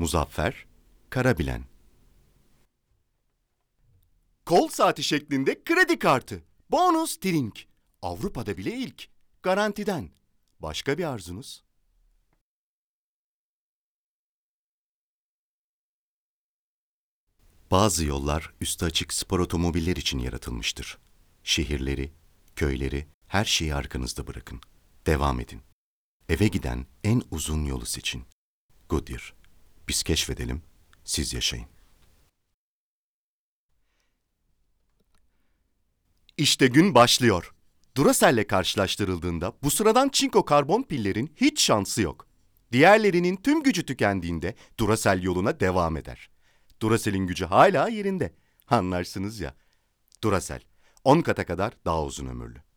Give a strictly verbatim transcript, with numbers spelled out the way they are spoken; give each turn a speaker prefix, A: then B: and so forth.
A: Muzaffer Karabilen. Kol saati şeklinde kredi kartı. Bonus Trink. Avrupa'da bile ilk. Garantiden. Başka bir arzunuz? Bazı yollar üstü açık spor otomobiller için yaratılmıştır. Şehirleri, köyleri, her şeyi arkanızda bırakın. Devam edin. Eve giden en uzun yolu seçin. Goodyear. Biz keşfedelim, siz yaşayın. İşte gün başlıyor. Duracell'le karşılaştırıldığında bu sıradan çinko karbon pillerin hiç şansı yok. Diğerlerinin tüm gücü tükendiğinde Duracell yoluna devam eder. Duracell'in gücü hala yerinde. Anlarsınız ya. Duracell, on kata kadar daha uzun ömürlü.